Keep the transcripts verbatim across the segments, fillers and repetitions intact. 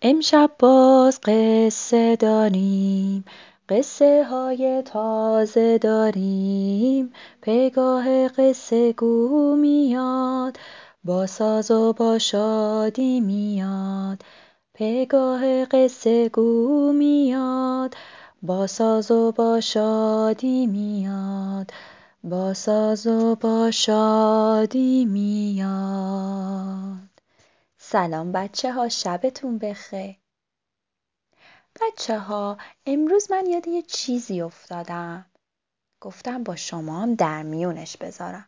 امشب باز قصه داریم، قصه های تازه داریم. پگاه قصه گو میاد، با ساز و با شادی میاد. پگاه قصه گو میاد، با ساز و با شادی میاد. با ساز و با شادی میاد. سلام بچه ها، شبتون بخیر. بچه ها، امروز من یاد یه چیزی افتادم. گفتم با شما هم در میونش بذارم.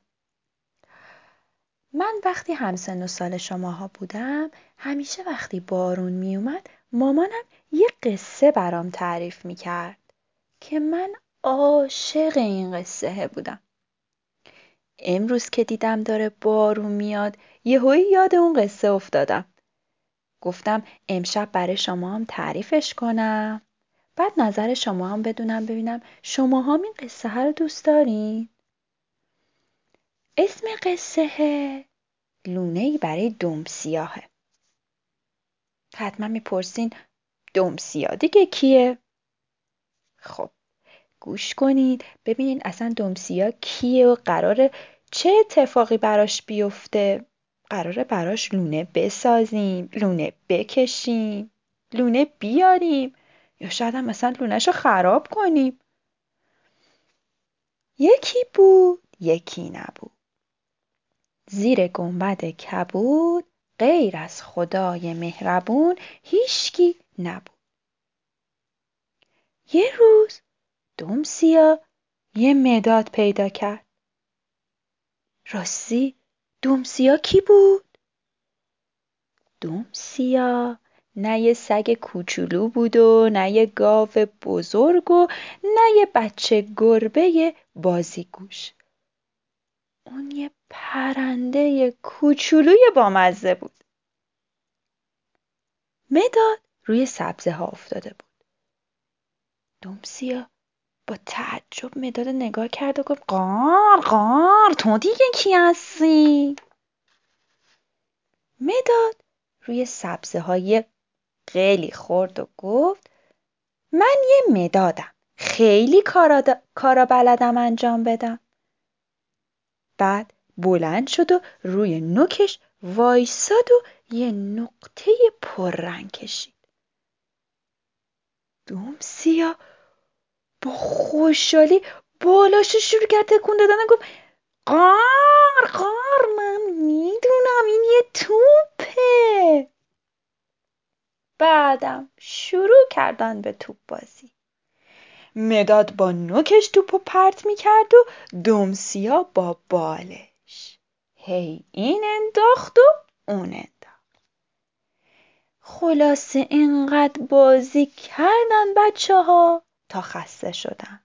من وقتی همسن و سال شماها بودم، همیشه وقتی بارون میومد مامانم یه قصه برام تعریف میکرد که من عاشق این قصه بودم. امروز که دیدم داره بارون میاد، یهویی یاد اون قصه افتادم. گفتم امشب برای شما هم تعریفش کنم. بعد نظر شما هم بدونم، ببینم شما هم این قصه ها رو دوست دارین؟ اسم قصه لونه‌ای برای دم سیاهه. حتما میپرسین دم سیاه دیگه کیه؟ خب گوش کنید ببینین اصلا دم سیاه کیه و قراره چه اتفاقی براش بیفته. قراره براش لونه بسازیم، لونه بکشیم، لونه بیاریم، یا شاید هم مثلا لونه‌شو خراب کنیم. یکی بود یکی نبود، زیر گنبد کبود، غیر از خدای مهربون هیچکی نبود. یه روز دم سیاه یه مداد پیدا کرد. راستی دم سیاه کی بود؟ دم سیاه نه یه سگ کوچولو بود و نه یه گاو بزرگ و نه یه بچه گربه بازیگوش. اون یه پرنده کوچولوی بامزه بود. مداد روی سبزه ها افتاده بود. دم سیاه با تعجب مداد نگاه کرد و گفت قار قار، تو دیگه کی هستی؟ مداد روی سبزه های خیلی خورد و گفت من یه مدادم، خیلی کارا, د... کارا بلدم انجام بدم. بعد بلند شد و روی نوکش وایساد و یه نقطه پررنگ کشید. دم سیاه با خوشحالی بالاشو شروع کرد تکون دادن و گفت قار قار، من میدونم این یه توپه. بعدم شروع کردن به توپ بازی. مداد با نوکش توپو پرت میکرد و دم سیاه با بالش هی این انداخت و اون انداخت. خلاصه اینقدر بازی کردن بچه ها تا خسته شدن.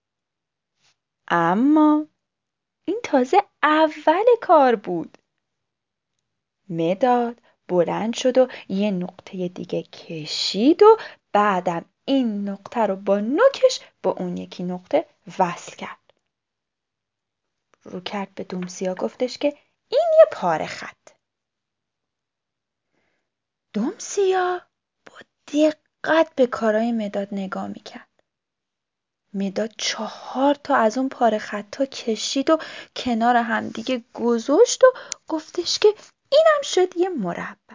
اما این تازه اول کار بود. مداد بلند شد و یه نقطه دیگه کشید و بعدم این نقطه رو با نوکش با اون یکی نقطه وصل کرد. رو کرد به دم سیاه گفتش که این یه پاره خط. دم سیاه با دقت به کارای مداد نگاه میکرد. مداد چهار تا از اون پاره خطا کشید و کنار هم دیگه گذاشت و گفتش که اینم شد یه مربع.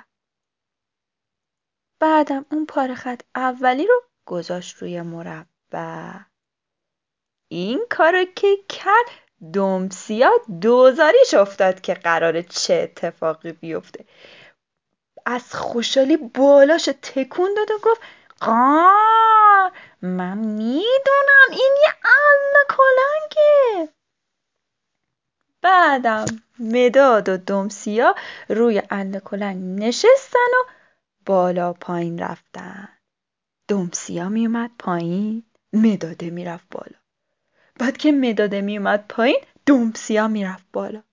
بعدم اون پاره خط اولی رو گذاشت روی مربع. این کارو که کرد دم سیاه دوزاریش افتاد که قراره چه اتفاقی بیفته. از خوشحالی بالاش تکون داد و گفت قار، من میدونم این یه اله کلنگه. بعدم مداد و دم سیاه روی اله کلنگ نشستن و بالا پایین رفتن. دم سیاه می اومد پایین، مداده می رفت بالا. بعد که مداده می اومد پایین، دم سیاه می رفت بالا.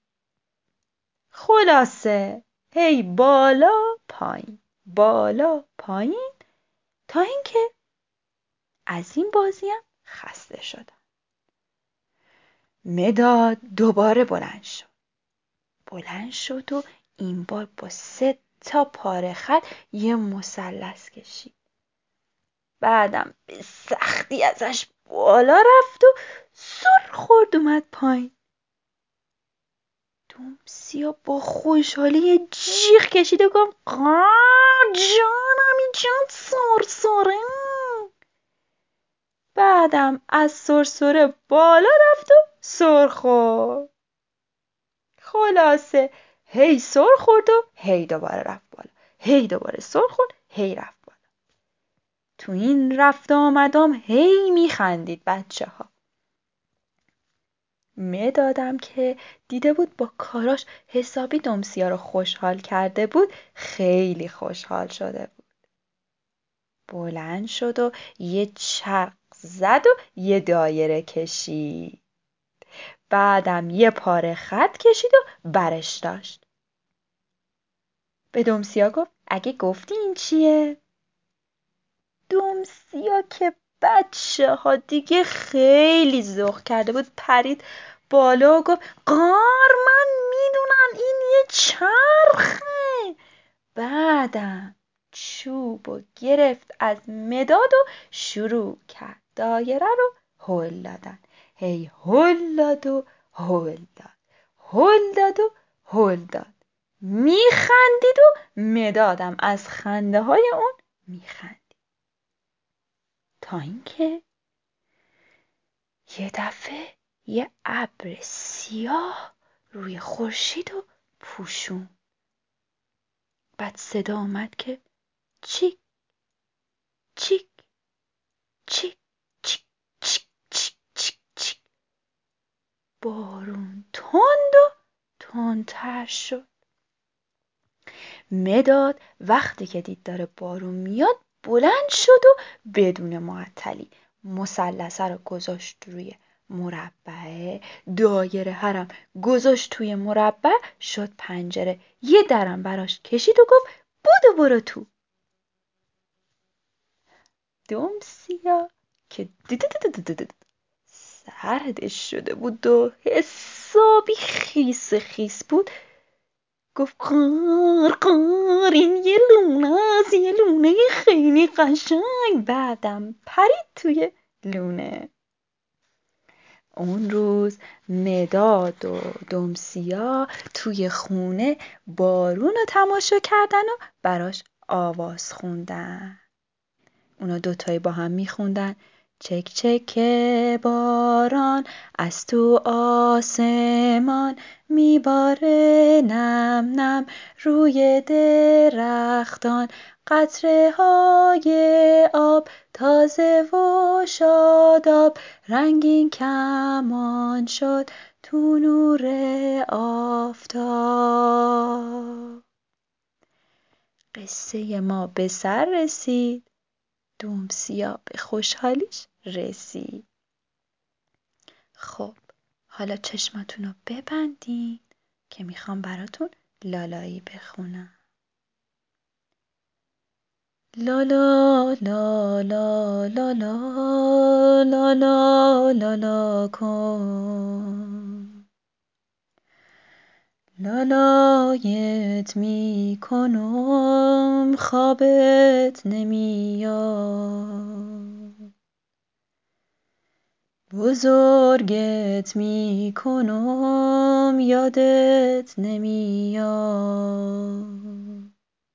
خلاصه هی بالا پایین بالا پایین تا اینکه از این بازی هم خسته شدن. مداد دوباره بلند شد. بلند شد و این بار با سه تا پاره خط یه مثلث کشید. بعدم به سختی ازش بالا رفت و سر خورد اومد پایین. دومسیا با خوشحالی یه جیغ کشید و گفت قاار جانم اینجان سرسره. بعدم از سرسره بالا رفت و سر خورد. خلاصه هی سر خورد و هی دوباره رفت بالا، هی دوباره سر خورد، هی رفت بالا. تو این رفت آمدام هی میخندید بچه ها. مدادم که دیده بود با کاراش حسابی دومسیا رو خوشحال کرده بود، خیلی خوشحال شده بود. بلند شد و یه چرخ زد و یه دایره کشید. بعدم یه پاره خط کشید و برش داشت. به دومسیا گفت اگه گفتی این چیه؟ دومسیا که بچه ها دیگه خیلی ذوق کرده بود پرید بالا و گفت قار من میدونم این یه چرخه. بعدم چوب و گرفت از مداد و شروع کرد دایره رو هل دادن. هی هل داد و هل داد، هل داد و هل داد. میخندید و مدادم از خنده های اون میخندید. تا اینکه یه دفعه یه ابر سیاه روی خورشید و پوشون. بعد صدا اومد که چیک چیک چیک چیک چیک چیک چیک چیک. بارون تند و تندتر شد. مداد وقتی که دید داره بارون میاد بلند شد و بدون معطلی مثلثه رو گذاشت روی مربع، دایره هرم گذاشت توی مربع، شد پنجره. یه درم براش کشید و گفت بودو برو تو. دومسیا که سردش شده بود و حسابی خیس خیس بود گفت قار قار این یه لونه است، یه لونه خیلی قشنگ. بعدم پرید توی لونه. اون روز مداد و دومسیا توی خونه بارون رو تماشا کردن و براش آواز خوندن. اونا دوتایی با هم میخوندن چک چک باران از تو آسمان میباره نم نم روی درختان، قطره های آب تازه و شاداب، رنگین کمان شد تو نور آفتاب. قصه ما به سر رسید. دومسیا به خوشحالیش رسید. خب حالا چشماتون رو ببندین که میخوام براتون لالایی بخونم. لالا لا لا لا لا لا لا لا لا کن، لالایت میکنم خوابت نمیاد، بزرگت میکنم یادت نمیاد.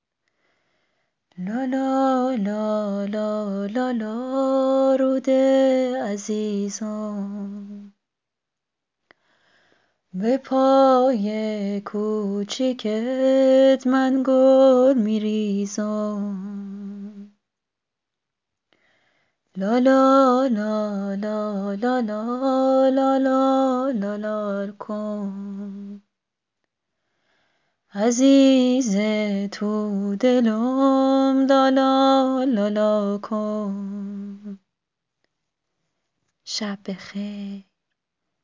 لالا لا لا لا لا روده عزیزم، به پای کوچیکت من گل میریزم. لا لا لا لا لا لا لا لا لا لا کن، عزیز تو دلم لالا لالا کن. شب بخیر.